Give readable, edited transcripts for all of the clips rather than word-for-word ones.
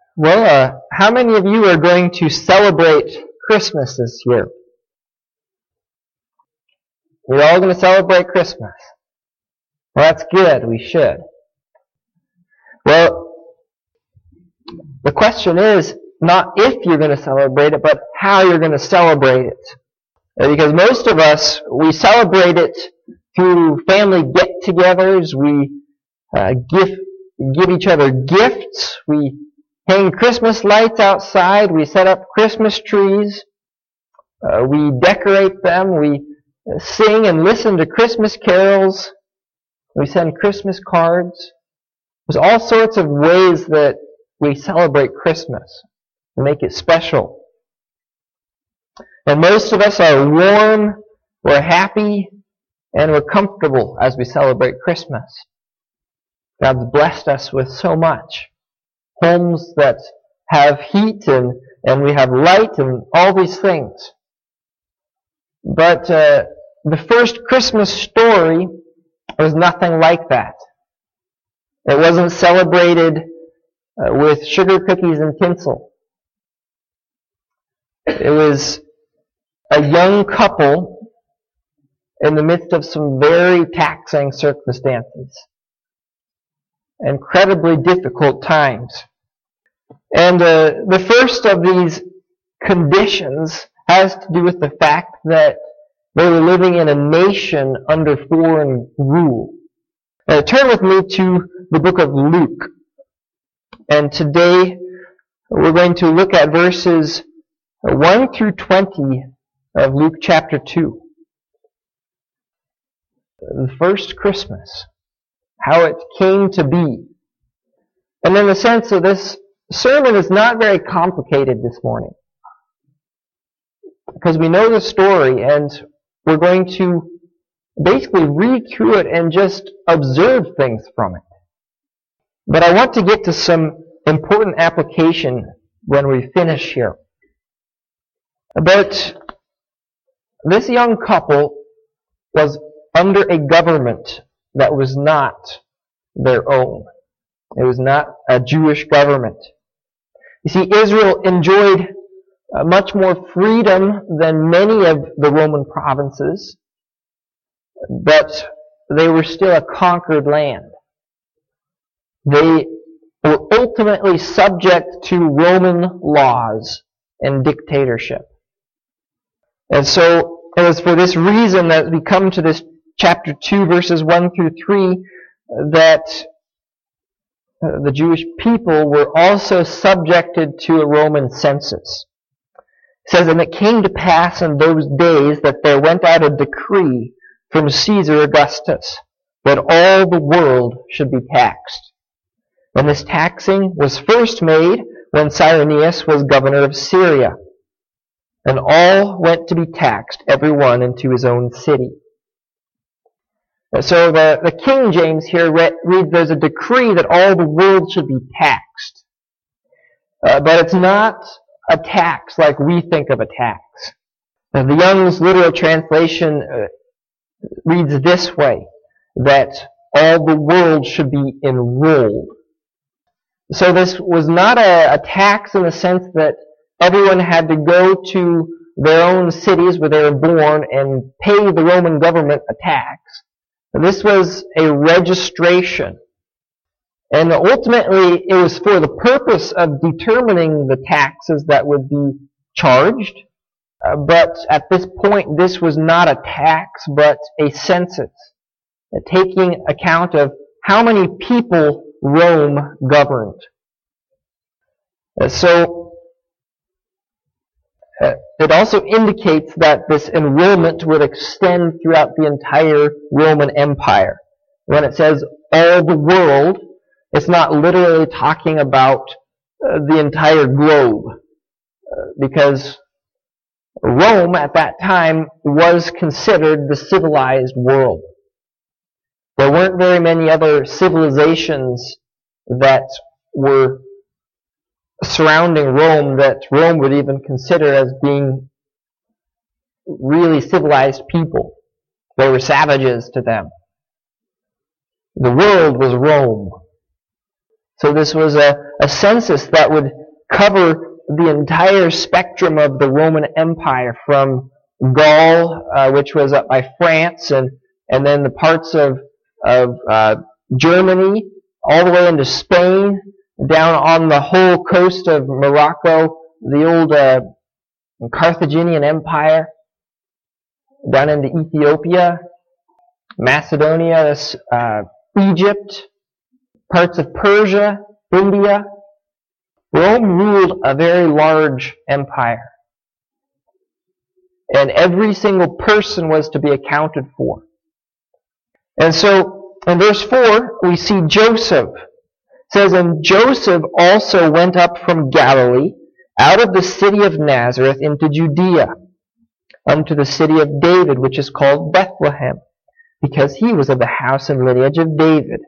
How many of you are going to celebrate Christmas this year? We're all going to celebrate Christmas. Well, that's good. We should. Well, the question is not if you're going to celebrate it, but how you're going to celebrate it. Because most of us, we celebrate it through family get-togethers. We give each other gifts. We hang Christmas lights outside. We set up Christmas trees. We decorate them. We sing and listen to Christmas carols. We send Christmas cards. There's all sorts of ways that we celebrate Christmas and make it special. And most of us are warm, we're happy, and we're comfortable as we celebrate Christmas. God's blessed us with so much. Homes that have heat and we have light and all these things. But the first Christmas story was nothing like that. It wasn't celebrated with sugar cookies and tinsel. It was a young couple in the midst of some very taxing circumstances. Incredibly difficult times. And the first of these conditions has to do with the fact that they were living in a nation under foreign rule. Turn with me to the book of Luke. And today we're going to look at verses 1 through 20 of Luke chapter 2. The first Christmas. How it came to be. And in the sense of this sermon is not very complicated this morning. Because we know the story and we're going to basically read through it and just observe things from it. But I want to get to some important application when we finish here. But this young couple was under a government that was not their own. It was not a Jewish government. You see, Israel enjoyed much more freedom than many of the Roman provinces, but they were still a conquered land. They were ultimately subject to Roman laws and dictatorship. And so it was for this reason that we come to this chapter 2, verses 1 through 3, that the Jewish people were also subjected to a Roman census. It says, "And it came to pass in those days that there went out a decree from Caesar Augustus that all the world should be taxed. And this taxing was first made when Cyrenius was governor of Syria. And all went to be taxed, every one into his own city." So the King James here reads, "There's a decree that all the world should be taxed." But it's not a tax like we think of a tax. Now, the Young's literal translation reads this way, that all the world should be enrolled. So this was not a tax in the sense that everyone had to go to their own cities where they were born and pay the Roman government a tax. This was a registration. And ultimately, it was for the purpose of determining the taxes that would be charged. But at this point, this was not a tax, but a census, taking account of how many people Rome governed. So, it also indicates that this enrollment would extend throughout the entire Roman Empire. When it says all the world, it's not literally talking about the entire globe. Because Rome at that time was considered the civilized world. There weren't very many other civilizations that were surrounding Rome that Rome would even consider as being really civilized people. They were savages to them. The world was Rome. So this was a census that would cover the entire spectrum of the Roman Empire, from Gaul, which was up by France, and then the parts of Germany, all the way into Spain, down on the whole coast of Morocco, the old Carthaginian Empire, down into Ethiopia, Macedonia, Egypt, parts of Persia, India. Rome ruled a very large empire. And every single person was to be accounted for. And so, in verse 4, we see Joseph. It says, "And Joseph also went up from Galilee, out of the city of Nazareth, into Judea, unto the city of David, which is called Bethlehem, because he was of the house and lineage of David."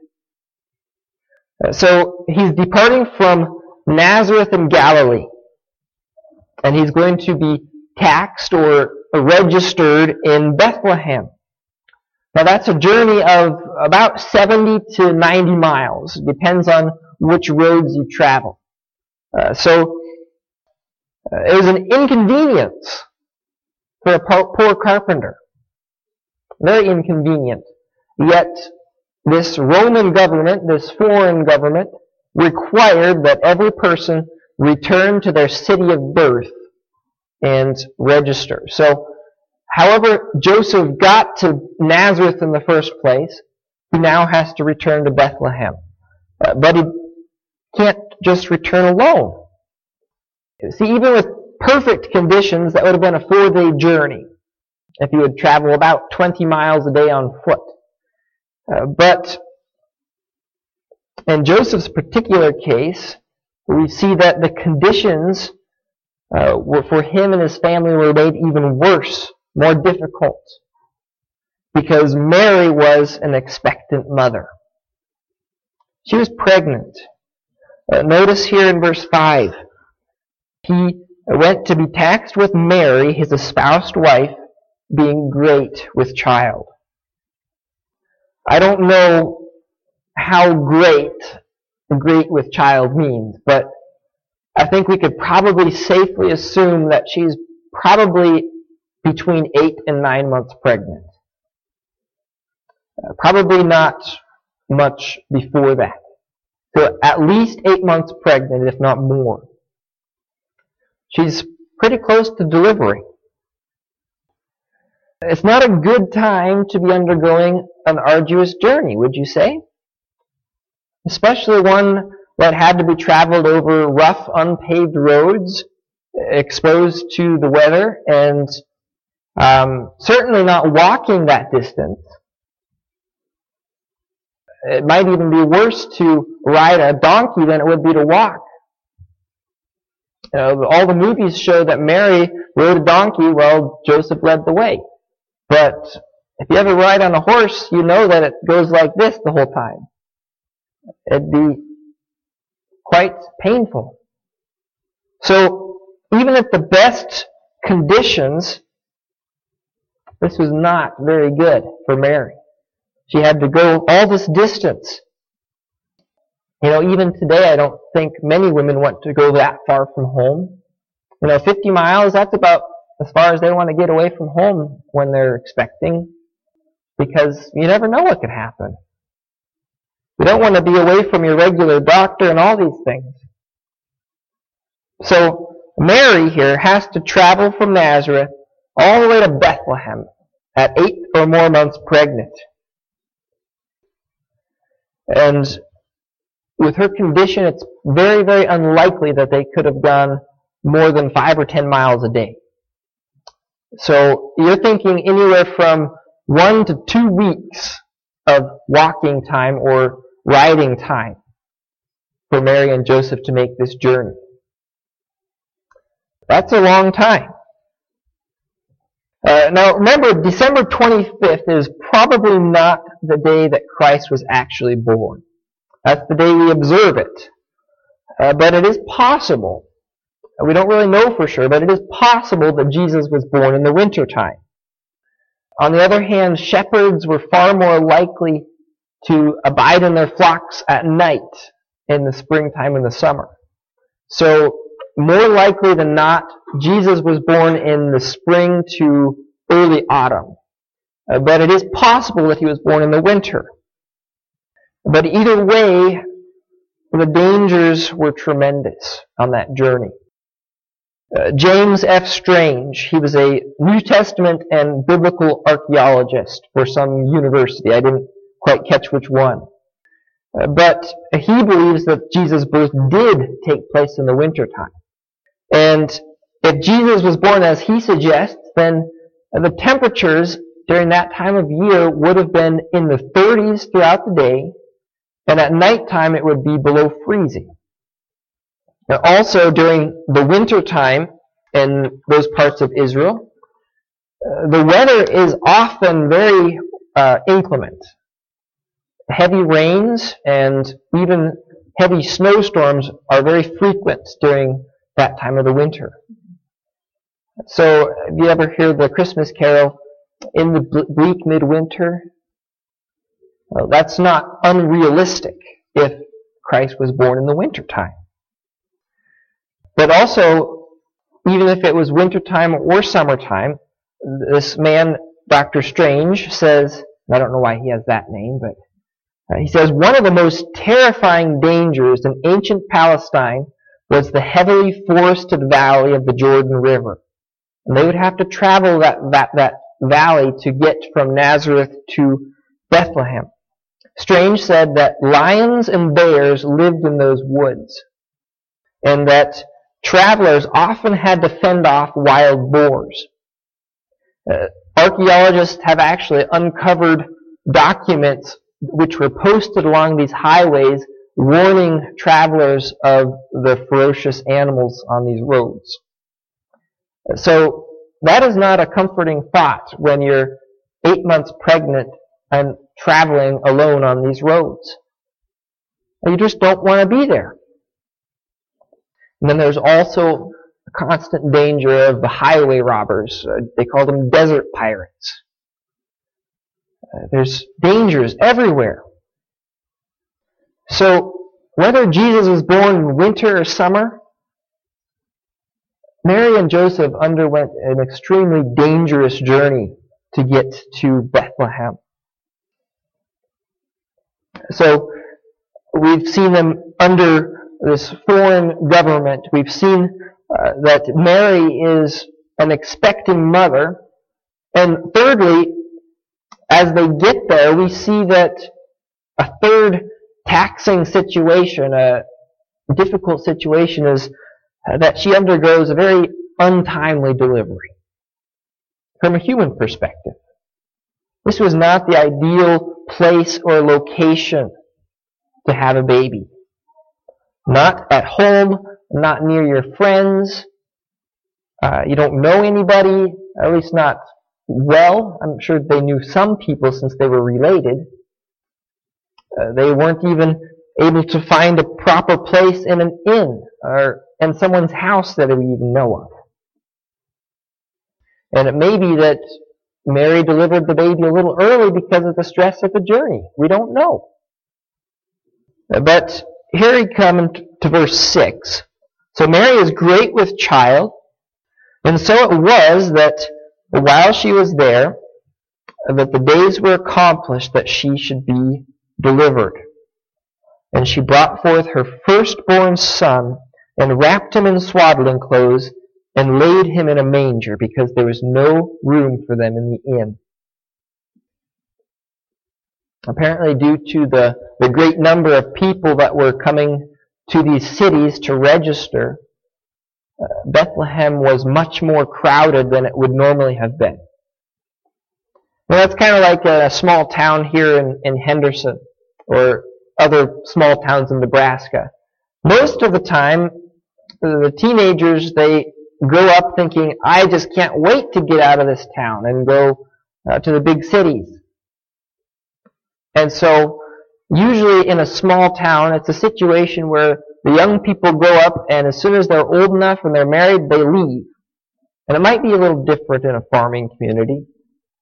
So, he's departing from Nazareth in Galilee, and he's going to be taxed or registered in Bethlehem. Now that's a journey of about 70 to 90 miles. It depends on which roads you travel. So it was an inconvenience for a poor carpenter. Very inconvenient. Yet this Roman government, this foreign government, required that every person return to their city of birth and register. So, however Joseph got to Nazareth in the first place, he now has to return to Bethlehem. But he can't just return alone. See, even with perfect conditions, that would have been a 4-day journey if he would travel about 20 miles a day on foot. But in Joseph's particular case, we see that the conditions for him and his family were made even worse, more difficult, because Mary was an expectant mother. She was pregnant. Notice here in verse 5, he went to be taxed with Mary, his espoused wife, being great with child. I don't know how great with child means, but I think we could probably safely assume that she's probably between 8 and 9 months pregnant. Probably not much before that. So at least 8 months pregnant, if not more. She's pretty close to delivery. It's not a good time to be undergoing an arduous journey, would you say? Especially one that had to be traveled over rough, unpaved roads, exposed to the weather, and certainly not walking that distance. It might even be worse to ride a donkey than it would be to walk. All the movies show that Mary rode a donkey while Joseph led the way. But if you ever ride on a horse, you know that it goes like this the whole time. It'd be quite painful. So, even at the best conditions, this was not very good for Mary. She had to go all this distance. Even today, I don't think many women want to go that far from home. 50 miles, that's about as far as they want to get away from home when they're expecting, because you never know what could happen. You don't want to be away from your regular doctor and all these things. So Mary here has to travel from Nazareth all the way to Bethlehem at 8 or more months pregnant. And with her condition, it's very, very unlikely that they could have gone more than 5 or 10 miles a day. So you're thinking anywhere from 1 to 2 weeks of walking time or riding time for Mary and Joseph to make this journey. That's a long time. Now remember, December 25th is probably not the day that Christ was actually born. That's the day we observe it. But it is possible. We don't really know for sure, but it is possible that Jesus was born in the wintertime. On the other hand, shepherds were far more likely to abide in their flocks at night in the springtime and the summer. So more likely than not, Jesus was born in the spring to early autumn. But it is possible that he was born in the winter. But either way, the dangers were tremendous on that journey. James F. Strange, he was a New Testament and biblical archaeologist for some university. I didn't quite catch which one. But he believes that Jesus' birth did take place in the wintertime. And if Jesus was born as he suggests, then the temperatures during that time of year would have been in the 30s throughout the day, and at nighttime it would be below freezing. Now also during the winter time in those parts of Israel, the weather is often very inclement. Heavy rains and even heavy snowstorms are very frequent during that time of the winter. So, have you ever heard the Christmas carol, "In the bleak midwinter"? Well, that's not unrealistic if Christ was born in the wintertime. But also, even if it was wintertime or summertime, this man, Dr. Strange, says, I don't know why he has that name, but he says, one of the most terrifying dangers in ancient Palestine was the heavily forested valley of the Jordan River. And they would have to travel that valley to get from Nazareth to Bethlehem. Strange said that lions and bears lived in those woods, and that travelers often had to fend off wild boars. Archaeologists have actually uncovered documents which were posted along these highways warning travelers of the ferocious animals on these roads. So that is not a comforting thought when you're 8 months pregnant and traveling alone on these roads. You just don't want to be there. And then there's also a constant danger of the highway robbers. They call them desert pirates. There's dangers everywhere. So, whether Jesus was born in winter or summer, Mary and Joseph underwent an extremely dangerous journey to get to Bethlehem. So, we've seen them under this foreign government. We've seen that Mary is an expecting mother. And thirdly, as they get there, we see that a third taxing situation, a difficult situation, is that she undergoes a very untimely delivery. From a human perspective, this was not the ideal place or location to have a baby. Not at home, not near your friends. You don't know anybody, at least not well. I'm sure they knew some people since they were related. They weren't even able to find a proper place in an inn or in someone's house that we even know of. And it may be that Mary delivered the baby a little early because of the stress of the journey. We don't know. But here we come to verse 6. So Mary is great with child, and so it was that while she was there, that the days were accomplished that she should be delivered. And she brought forth her firstborn son, and wrapped him in swaddling clothes, and laid him in a manger, because there was no room for them in the inn. Apparently, due to the great number of people that were coming to these cities to register, Bethlehem was much more crowded than it would normally have been. Well, that's kind of like a small town here in Henderson, or other small towns in Nebraska. Most of the time, the teenagers, they grow up thinking, I just can't wait to get out of this town and go to the big cities. And so, usually in a small town, it's a situation where the young people grow up, and as soon as they're old enough and they're married, they leave. And it might be a little different in a farming community.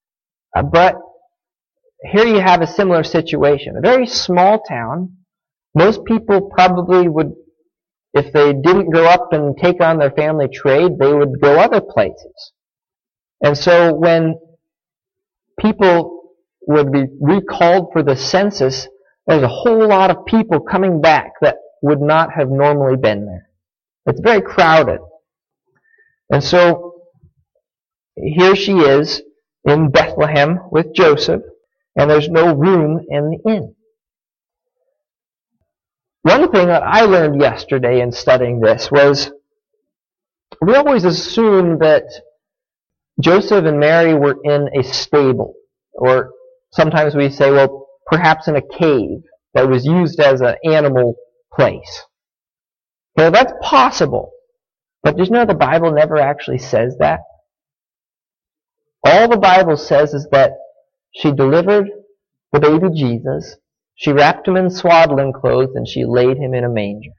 But here you have a similar situation. A very small town, Most people probably would, if they didn't grow up and take on their family trade, they would go other places. And so when people would be recalled for the census, there's a whole lot of people coming back that would not have normally been there. It's very crowded. And so here she is in Bethlehem with Joseph, and there's no room in the inn. One thing that I learned yesterday in studying this was we always assume that Joseph and Mary were in a stable, or sometimes we say, well, perhaps in a cave that was used as an animal place. Well, that's possible, but did you know the Bible never actually says that? All the Bible says is that she delivered the baby Jesus, she wrapped him in swaddling clothes, and she laid him in a manger.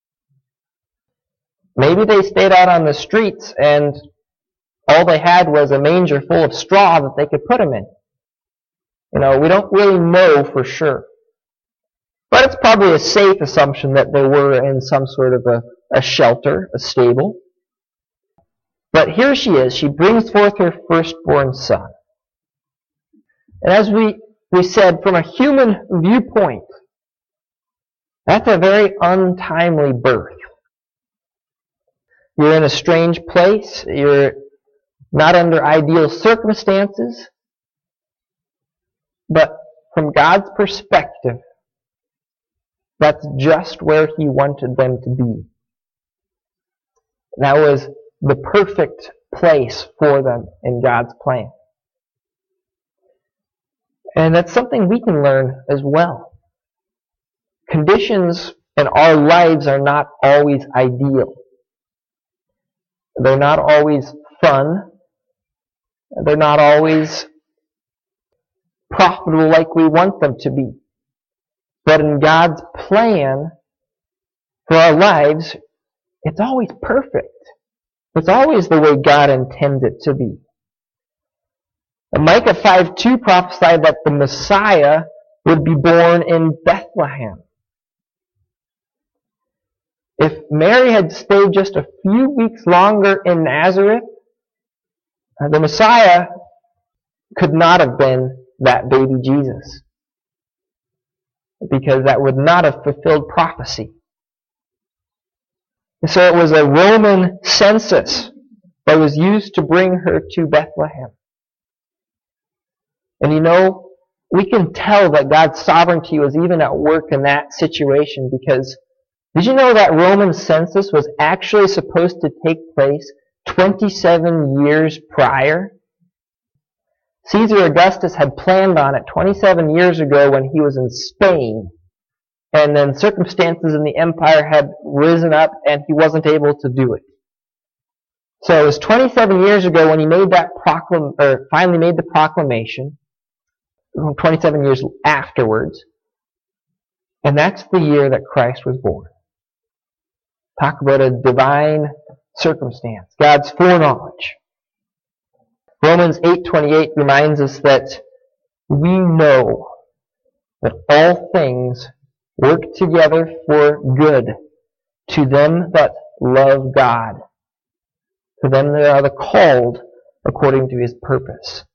Maybe they stayed out on the streets and all they had was a manger full of straw that they could put him in. We don't really know for sure. But it's probably a safe assumption that they were in some sort of a shelter, a stable. But here she is. She brings forth her firstborn son. And as we said, from a human viewpoint, that's a very untimely birth. You're in a strange place. You're not under ideal circumstances. But from God's perspective, that's just where He wanted them to be. That was the perfect place for them in God's plan. And that's something we can learn as well. Conditions in our lives are not always ideal. They're not always fun. They're not always profitable like we want them to be. But in God's plan for our lives, it's always perfect. It's always the way God intends it to be. And Micah 5:2 prophesied that the Messiah would be born in Bethlehem. If Mary had stayed just a few weeks longer in Nazareth, the Messiah could not have been that baby Jesus, because that would not have fulfilled prophecy. And so it was a Roman census that was used to bring her to Bethlehem. And we can tell that God's sovereignty was even at work in that situation, because did you know that Roman census was actually supposed to take place 27 years prior? Caesar Augustus had planned on it 27 years ago when he was in Spain. And then circumstances in the empire had risen up and he wasn't able to do it. So it was 27 years ago when he made that finally made the proclamation, 27 years afterwards. And that's the year that Christ was born. Talk about a divine circumstance, God's foreknowledge. Romans 8:28 reminds us that we know that all things work together for good to them that love God, to them that are the called according to His purpose.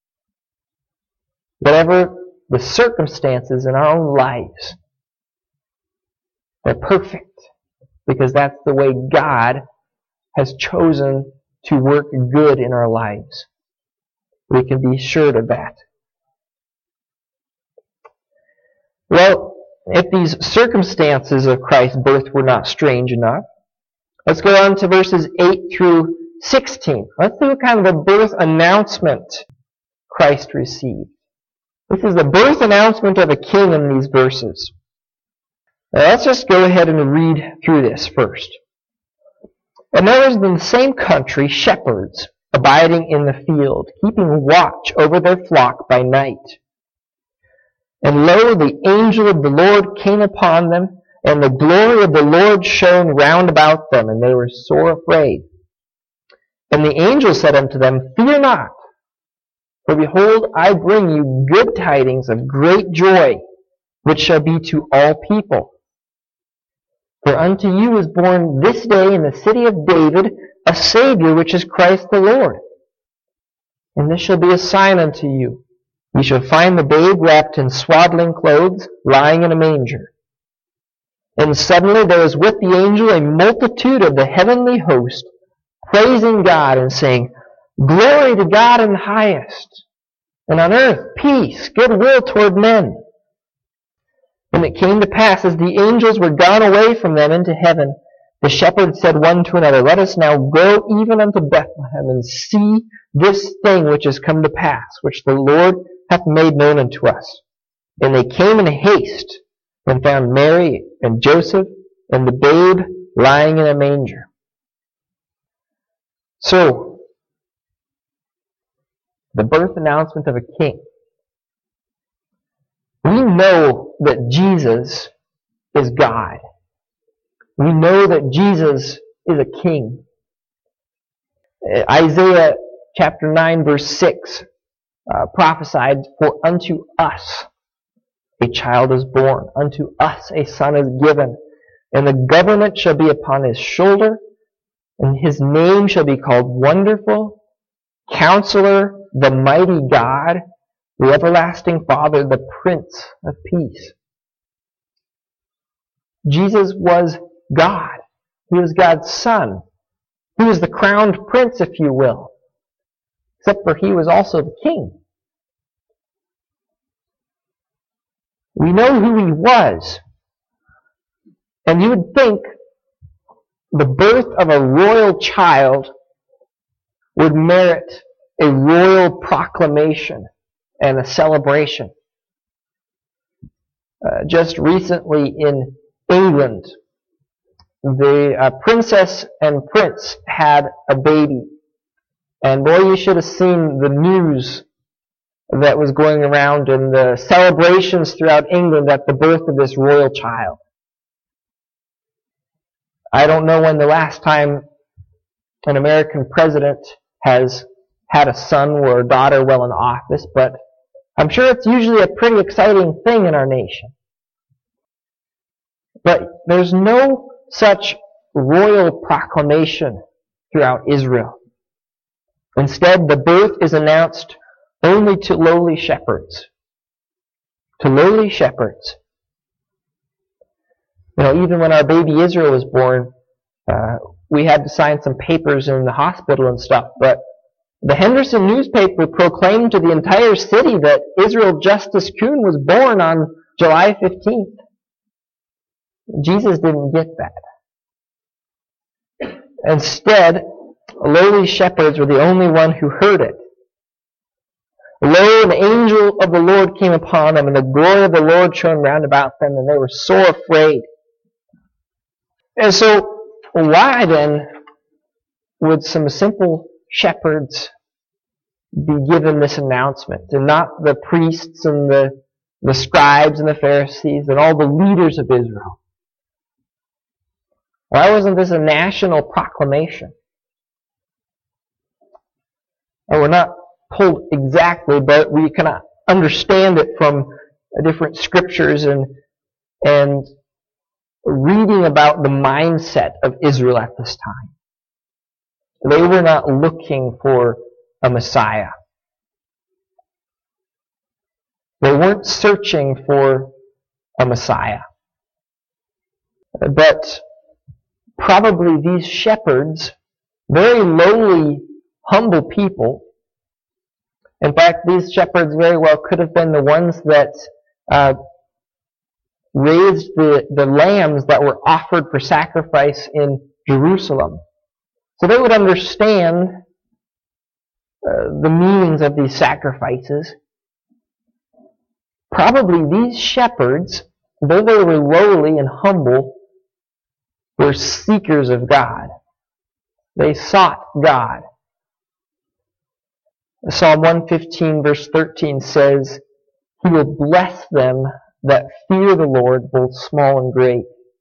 Whatever the circumstances in our own lives, they're perfect, because that's the way God has chosen to work good in our lives. We can be sure of that. Well, if these circumstances of Christ's birth were not strange enough, let's go on to verses 8 through 16. Let's see what kind of a birth announcement Christ received. This is the birth announcement of a king in these verses. Now let's just go ahead and read through this first. And there was in the same country shepherds abiding in the field, keeping watch over their flock by night. And lo, the angel of the Lord came upon them, and the glory of the Lord shone round about them, and they were sore afraid. And the angel said unto them, Fear not, for behold, I bring you good tidings of great joy, which shall be to all people. For unto you is born this day in the city of David a Savior, which is Christ the Lord. And this shall be a sign unto you. Ye shall find the babe wrapped in swaddling clothes, lying in a manger. And suddenly there was with the angel a multitude of the heavenly host, praising God and saying, Glory to God in the highest, and on earth peace, goodwill toward men. And it came to pass, as the angels were gone away from them into heaven, the shepherds said one to another, Let us now go even unto Bethlehem, and see this thing which is come to pass, which the Lord hath made known unto us. And they came in haste, and found Mary and Joseph, and the babe lying in a manger. So, the birth announcement of a king. We know that Jesus is God. We know that Jesus is a king. Isaiah chapter 9 verse 6 prophesied, For unto us a child is born, unto us a son is given, and the government shall be upon his shoulder, and his name shall be called Wonderful, Counselor, the Mighty God, the Everlasting Father, the Prince of Peace. Jesus was God. He was God's Son. He was the crowned prince, if you will. Except for he was also the king. We know who he was. And you would think the birth of a royal child would merit a royal proclamation and a celebration. Just recently in England, the princess and prince had a baby. And boy, you should have seen the news that was going around and the celebrations throughout England at the birth of this royal child. I don't know when the last time an American president has had a son or a daughter while in office, but I'm sure it's usually a pretty exciting thing in our nation. But there's no such royal proclamation throughout Israel. Instead, the birth is announced only to lowly shepherds. To lowly shepherds. You know, even when our baby Israel was born, we had to sign some papers in the hospital and stuff, but the Henderson newspaper proclaimed to the entire city that Israel Justice Kuhn was born on July 15th. Jesus didn't get that. Instead, lowly shepherds were the only one who heard it. Lo, an angel of the Lord came upon them, and the glory of the Lord shone round about them, and they were sore afraid. And so, why then would some simple shepherds be given this announcement, and not the priests and the scribes and the Pharisees and all the leaders of Israel? Why wasn't this a national proclamation? And we're not told exactly, but we can understand it from different scriptures and reading about the mindset of Israel at this time. They were not looking for a Messiah. They weren't searching for a Messiah. But probably these shepherds, very lowly, humble people, in fact, these shepherds very well could have been the ones that raised the lambs that were offered for sacrifice in Jerusalem. So they would understand the meanings of these sacrifices. Probably these shepherds, though they were lowly and humble, were seekers of God. They sought God. Psalm 115 verse 13 says, He will bless them that fear the Lord, both small and great.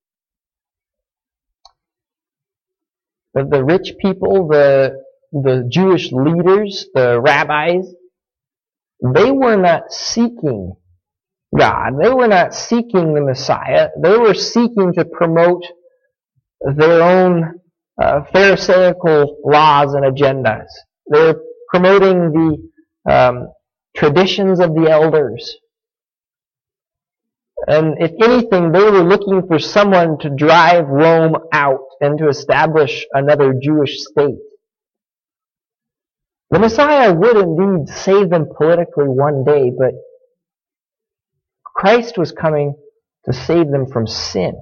The rich people, the Jewish leaders, the rabbis, they were not seeking God. They were not seeking the Messiah. They were seeking to promote their own Pharisaical laws and agendas. They're promoting the traditions of the elders. And if anything, they were looking for someone to drive Rome out and to establish another Jewish state. The Messiah would indeed save them politically one day, but Christ was coming to save them from sin.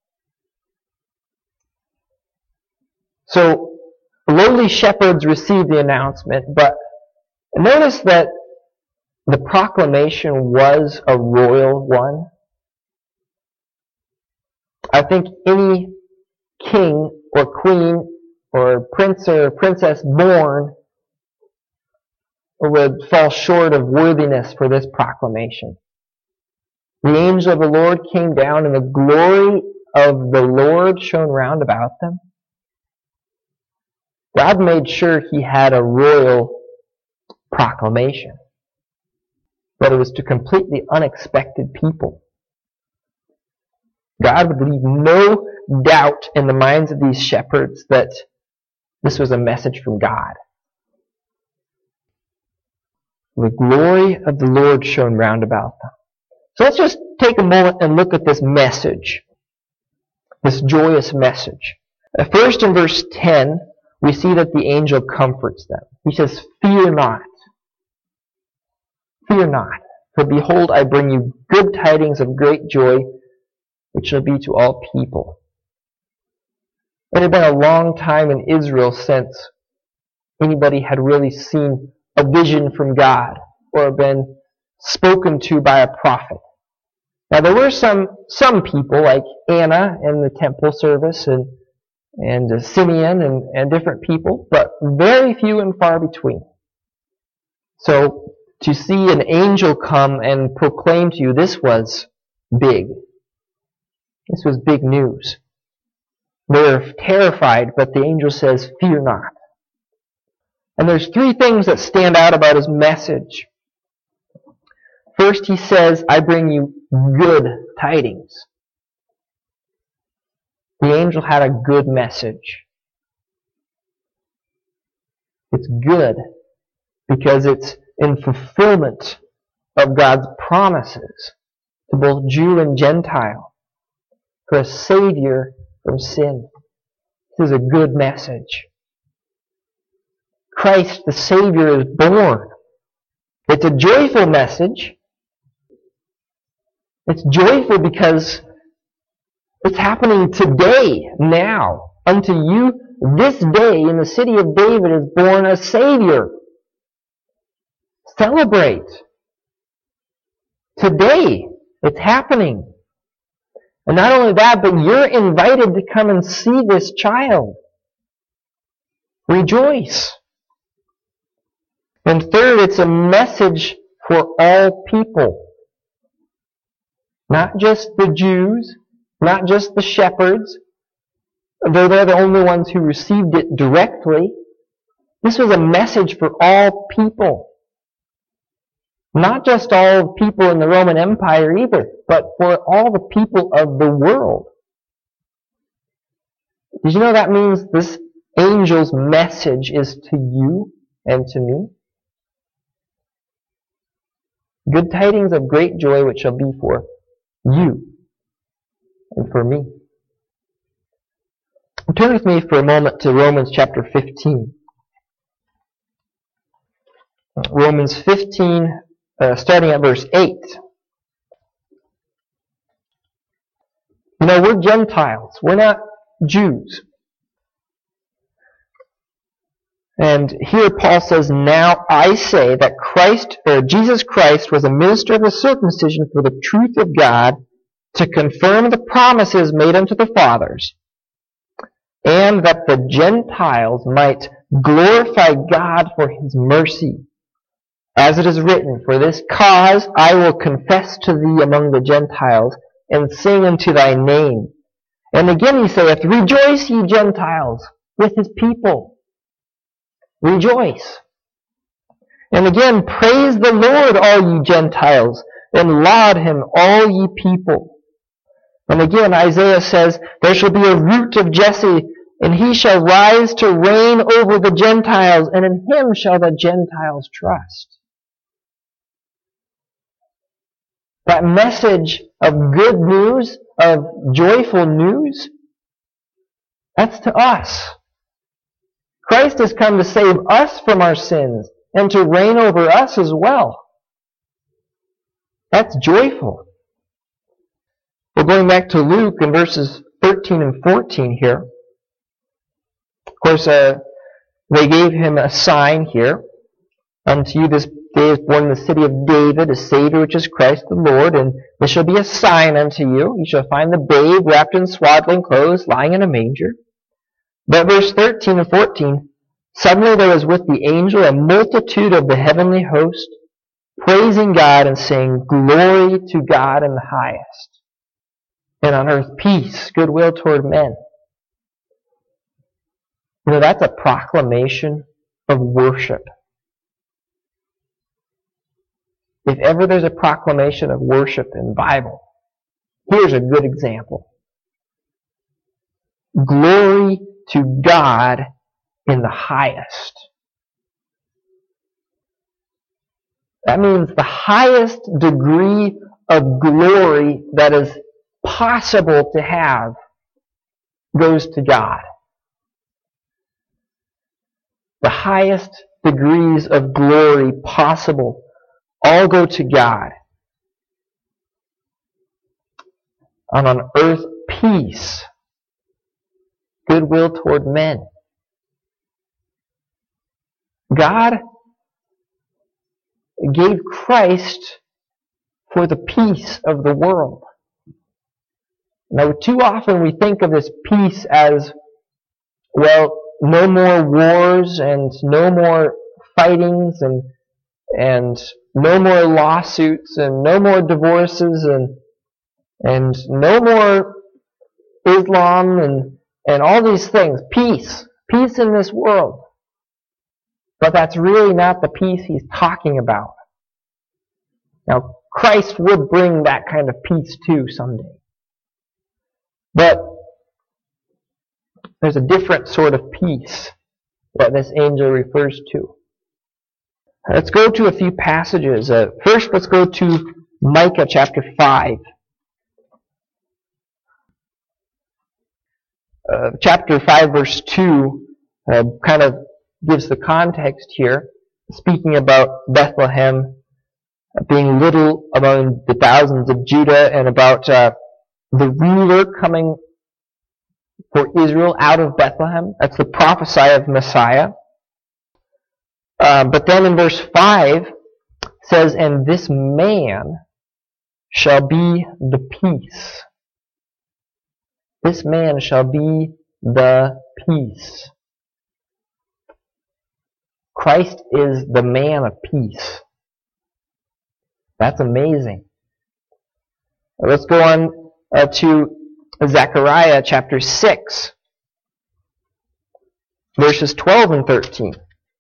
So, lowly shepherds received the announcement, but notice that the proclamation was a royal one. I think any king or queen or prince or princess born would fall short of worthiness for this proclamation. The angel of the Lord came down, and the glory of the Lord shone round about them. God made sure he had a royal proclamation, but it was to completely unexpected people. God would leave no doubt in the minds of these shepherds that this was a message from God. The glory of the Lord shone round about them. So let's just take a moment and look at this message, this joyous message. First in verse 10, we see that the angel comforts them. He says, "Fear not. Fear not. For behold, I bring you good tidings of great joy, which shall be to all people." It had been a long time in Israel since anybody had really seen a vision from God or been spoken to by a prophet. Now there were some people like Anna in the temple service and Simeon and different people, but very few and far between. So to see an angel come and proclaim to you, this was big. This was big news. They're terrified, but the angel says, "Fear not." And there's three things that stand out about his message. First, he says, "I bring you good tidings." The angel had a good message. It's good because it's in fulfillment of God's promises to both Jew and Gentile for a Savior from sin. This is a good message. Christ the Savior is born. It's a joyful message. It's joyful because it's happening today, now. Unto you this day in the city of David is born a Savior. Celebrate. Today, it's happening. And not only that, but you're invited to come and see this child. Rejoice. And third, it's a message for all people. Not just the Jews, not just the shepherds, though they're the only ones who received it directly. This was a message for all people. Not just all people in the Roman Empire either, but for all the people of the world. Did you know that means this angel's message is to you and to me? Good tidings of great joy which shall be for you and for me. Turn with me for a moment to Romans chapter 15. Romans 15, starting at verse 8. You know, we're Gentiles. We're not Jews. And here Paul says, "Now I say that Jesus Christ was a minister of the circumcision for the truth of God, to confirm the promises made unto the fathers, and that the Gentiles might glorify God for his mercy. As it is written, For this cause I will confess to thee among the Gentiles, and sing unto thy name. And again he saith, Rejoice, ye Gentiles, with his people. Rejoice. And again, praise the Lord, all ye Gentiles, and laud him, all ye people. And again, Isaiah says, there shall be a root of Jesse, and he shall rise to reign over the Gentiles, and in him shall the Gentiles trust. That message of good news, of joyful news, that's to us. Christ has come to save us from our sins and to reign over us as well. That's joyful. We're going back to Luke in verses 13 and 14 here. Of course, they gave him a sign here. Unto you this day is born in the city of David a Savior, which is Christ the Lord, and this shall be a sign unto you. You shall find the babe wrapped in swaddling clothes, lying in a manger. But verse 13 and 14, suddenly there was with the angel a multitude of the heavenly host, praising God and saying, Glory to God in the highest, and on earth peace, goodwill toward men. You know, that's a proclamation of worship. If ever there's a proclamation of worship in the Bible, here's a good example. Glory to God in the highest. That means the highest degree of glory that is possible to have goes to God. The highest degrees of glory possible all go to God. And on earth, peace, goodwill toward men. God gave Christ for the peace of the world. Now, too often we think of this peace as, well, no more wars and no more fightings and no more lawsuits and no more divorces and no more Islam and all these things. Peace. Peace in this world. But that's really not the peace he's talking about. Now, Christ would bring that kind of peace too someday. But there's a different sort of peace that this angel refers to. Let's go to a few passages. First, let's go to Micah chapter 5. Chapter 5 verse 2 kind of gives the context here, speaking about Bethlehem being little among the thousands of Judah and about the ruler coming for Israel out of Bethlehem. That's the prophecy of Messiah. But then in verse 5 it says, and this man shall be the peace. This man shall be the peace. Christ is the man of peace. That's amazing. Let's go on to Zechariah chapter 6, verses 12 and 13.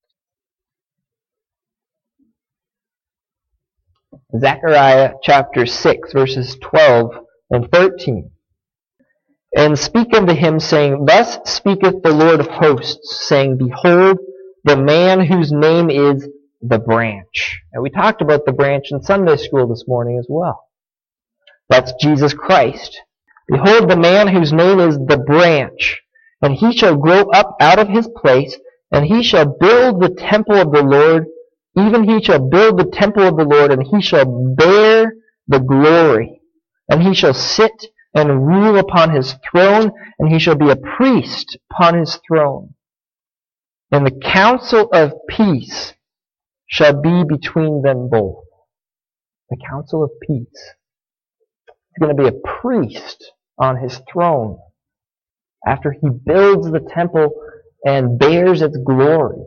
Zechariah chapter 6, verses 12 and 13. And speak unto him, saying, Thus speaketh the Lord of hosts, saying, Behold, the man whose name is the branch. And we talked about the branch in Sunday school this morning as well. That's Jesus Christ. Behold, the man whose name is the branch, and he shall grow up out of his place, and he shall build the temple of the Lord, even he shall build the temple of the Lord, and he shall bear the glory, and he shall sit and rule upon his throne, and he shall be a priest upon his throne. And the counsel of peace shall be between them both. The counsel of peace. He's going to be a priest on his throne after he builds the temple and bears its glory.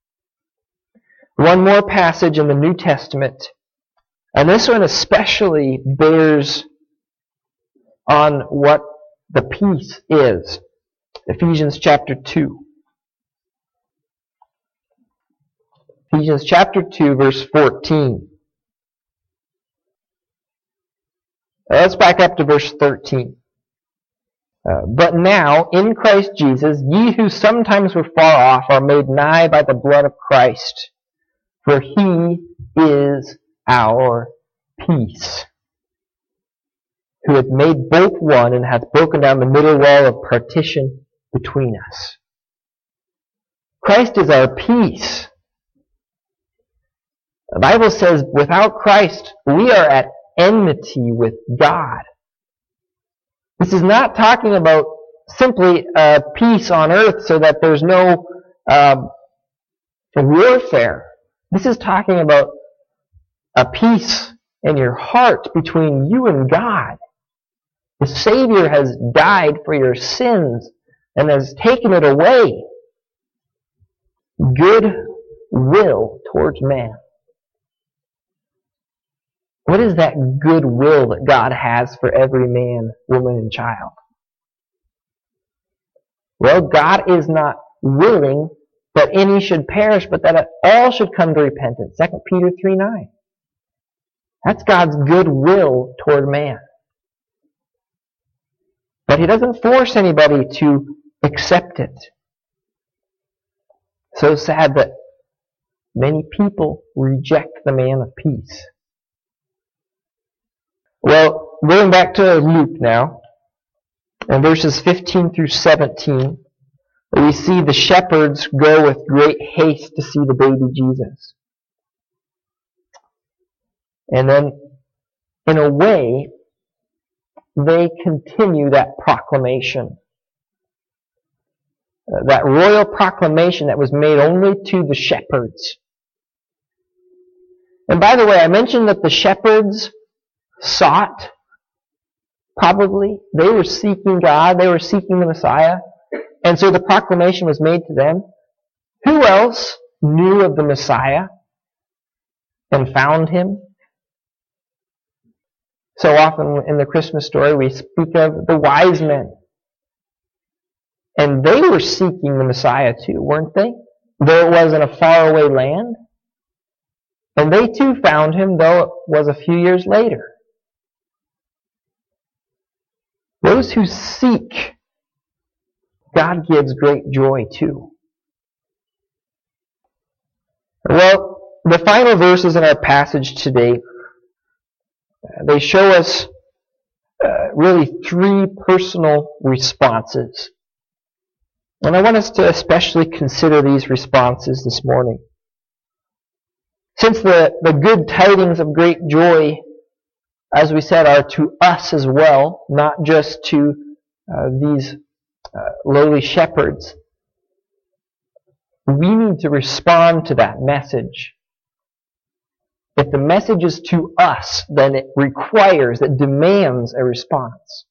One more passage in the New Testament, and this one especially bears on what the peace is. Ephesians chapter 2. Ephesians chapter 2, verse 14. Let's back up to verse 13. But now, in Christ Jesus, ye who sometimes were far off are made nigh by the blood of Christ, for he is our peace, who hath made both one, and hath broken down the middle wall of partition between us. Christ is our peace. The Bible says, without Christ, we are at enmity with God. This is not talking about simply peace on earth so that there's no warfare. This is talking about a peace in your heart between you and God. The Savior has died for your sins and has taken it away. Good will towards man. What is that good will that God has for every man, woman, and child? Well, God is not willing that any should perish, but that all should come to repentance. 2 Peter 3:9. That's God's good will toward man. But He doesn't force anybody to accept it. So sad that many people reject the man of peace. Well, going back to Luke now, in verses 15 through 17, we see the shepherds go with great haste to see the baby Jesus. And then, in a way, they continue that proclamation. That royal proclamation that was made only to the shepherds. And by the way, I mentioned that the shepherds sought, probably, they were seeking God, they were seeking the Messiah, and so the proclamation was made to them. Who else knew of the Messiah and found Him? So often in the Christmas story we speak of the wise men. And they were seeking the Messiah too, weren't they? Though it was in a faraway land. And they too found Him, though it was a few years later. Those who seek, God gives great joy to. Well, the final verses in our passage today, they show us really three personal responses. And I want us to especially consider these responses this morning. Since the good tidings of great joy, as we said, are to us as well, not just to these lowly shepherds, we need to respond to that message. If the message is to us, then it demands a response.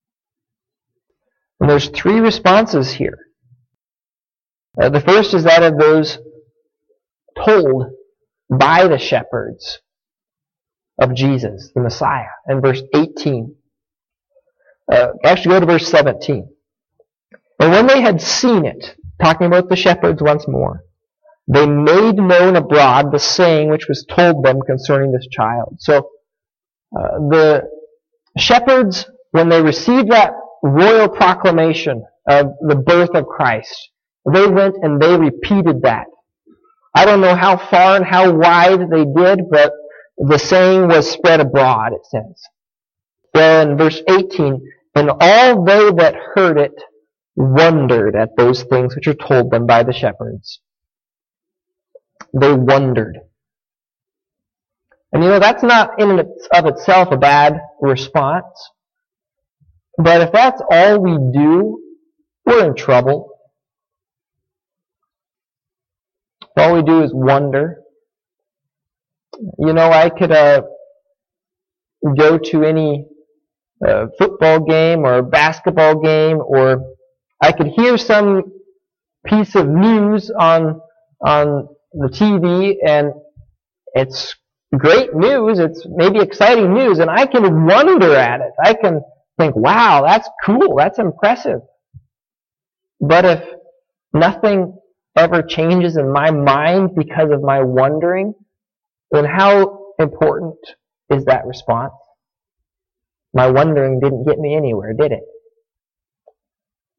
And there's three responses here. The first is that of those told by the shepherds of Jesus, the Messiah, in verse 18. Actually, go to verse 17. And when they had seen it, talking about the shepherds once more, they made known abroad the saying which was told them concerning this child. So, the shepherds, when they received that royal proclamation of the birth of Christ, they went and they repeated that. I don't know how far and how wide they did, but the saying was spread abroad, it says. Well, in verse 18, and all they that heard it wondered at those things which were told them by the shepherds. They wondered. And that's not in and of itself a bad response. But if that's all we do, we're in trouble. If all we do is wonder. I could go to any football game or basketball game, or I could hear some piece of news on the TV, and it's great news, it's maybe exciting news, and I can wonder at it. I can think, wow, that's cool, that's impressive. But if nothing ever changes in my mind because of my wondering, then how important is that response? My wondering didn't get me anywhere, did it?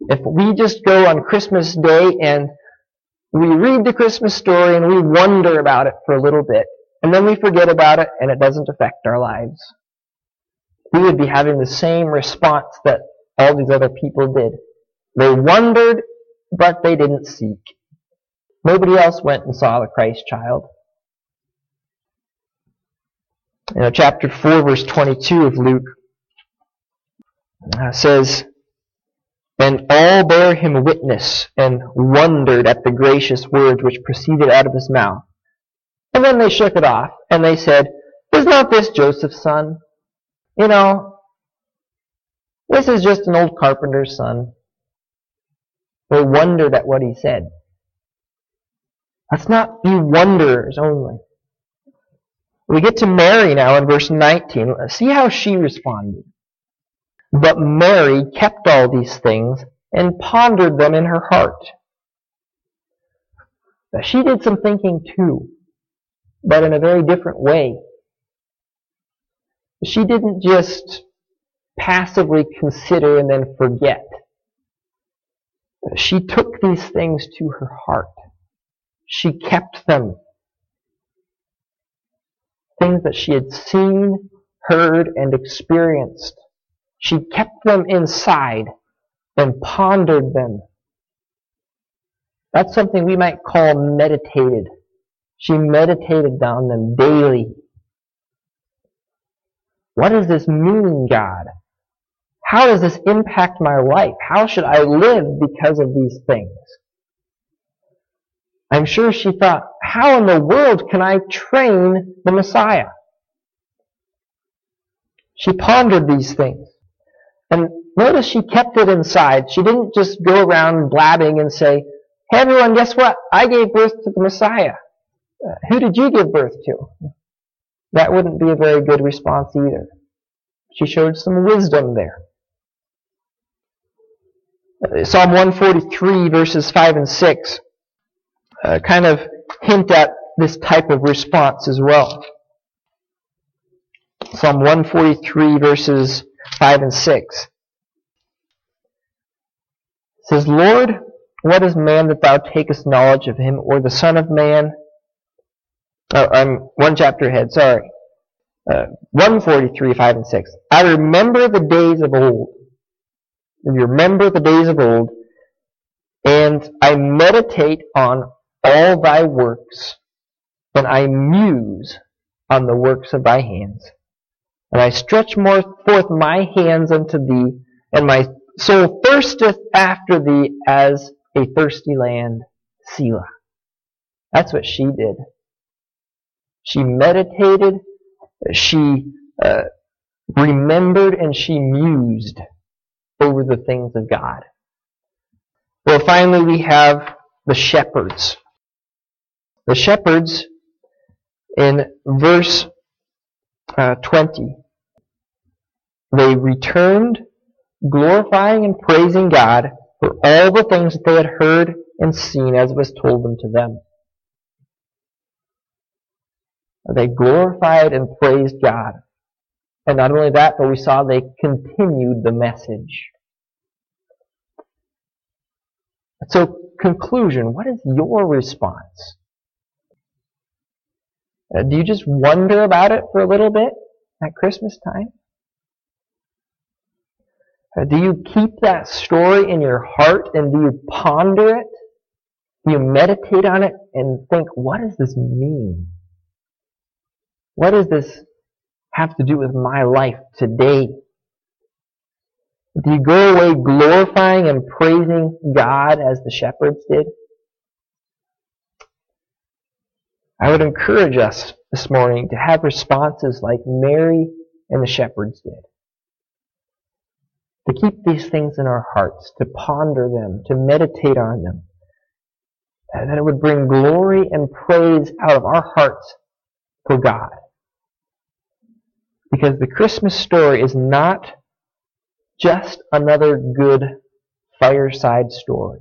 If we just go on Christmas Day and we read the Christmas story and we wonder about it for a little bit, and then we forget about it and it doesn't affect our lives, we would be having the same response that all these other people did. They wondered, but they didn't seek. Nobody else went and saw the Christ child. Chapter 4, verse 22 of Luke says, "And all bare him witness, and wondered at the gracious words which proceeded out of his mouth. And then they shook it off, and they said, Is not this Joseph's son? This is just an old carpenter's son." They wondered at what he said. Let's not be wonderers only. We get to Mary now in verse 19. See how she responded. "But Mary kept all these things and pondered them in her heart." Now, she did some thinking too, but in a very different way. She didn't just passively consider and then forget. She took these things to her heart. She kept them. Things that she had seen, heard, and experienced. She kept them inside and pondered them. That's something we might call meditated. She meditated on them daily. What does this mean, God? How does this impact my life? How should I live because of these things? I'm sure she thought, how in the world can I train the Messiah? She pondered these things. And notice she kept it inside. She didn't just go around blabbing and say, "Hey everyone, guess what? I gave birth to the Messiah." Who did you give birth to? That wouldn't be a very good response either. She showed some wisdom there. Psalm 143 verses 5 and 6 kind of hint at this type of response as well. Psalm 143 verses 5 and 6 says, "Lord, what is man that thou takest knowledge of him, or the son of man?" I'm one chapter ahead, sorry. 143, 5 and 6. "I remember the days of old." You remember the days of old, "and I meditate on all thy works, and I muse on the works of thy hands. And I stretch forth my hands unto thee, and my soul thirsteth after thee as a thirsty land. Selah." That's what she did. She meditated, she remembered, and she mused over the things of God. Well, finally we have the shepherds. The shepherds in verse 20. They returned, glorifying and praising God for all the things that they had heard and seen as was told them to them. They glorified and praised God. And not only that, but we saw they continued the message. So, conclusion, what is your response? Do you just wonder about it for a little bit at Christmas time? Do you keep that story in your heart and do you ponder it? Do you meditate on it and think, what does this mean? What does this have to do with my life today? Do you go away glorifying and praising God as the shepherds did? I would encourage us this morning to have responses like Mary and the shepherds did. To keep these things in our hearts, to ponder them, to meditate on them. And that it would bring glory and praise out of our hearts for God. Because the Christmas story is not just another good fireside story.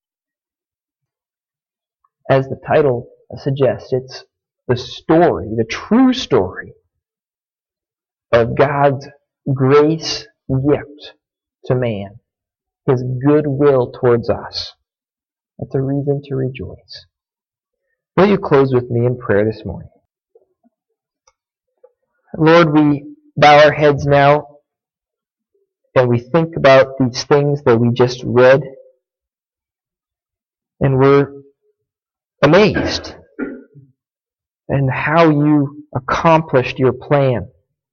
As the title suggests, it's the story, the true story of God's grace gift to man. His goodwill towards us. That's a reason to rejoice. Will you close with me in prayer this morning? Lord, we bow our heads now and we think about these things that we just read, and we're amazed in how you accomplished your plan.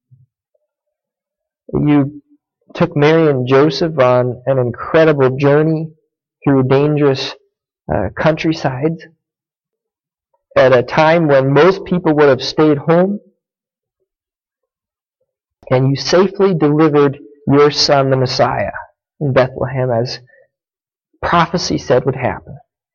You took Mary and Joseph on an incredible journey through dangerous countrysides at a time when most people would have stayed home, and you safely delivered your son, the Messiah, in Bethlehem, as prophecy said would happen.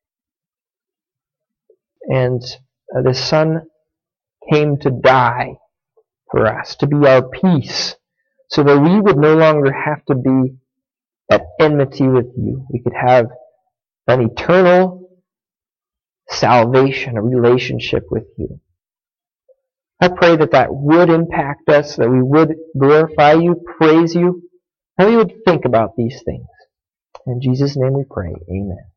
And the Son came to die for us, to be our peace, so that we would no longer have to be at enmity with you. We could have an eternal salvation, a relationship with you. I pray that that would impact us, that we would glorify you, praise you, and we would think about these things. In Jesus' name we pray. Amen.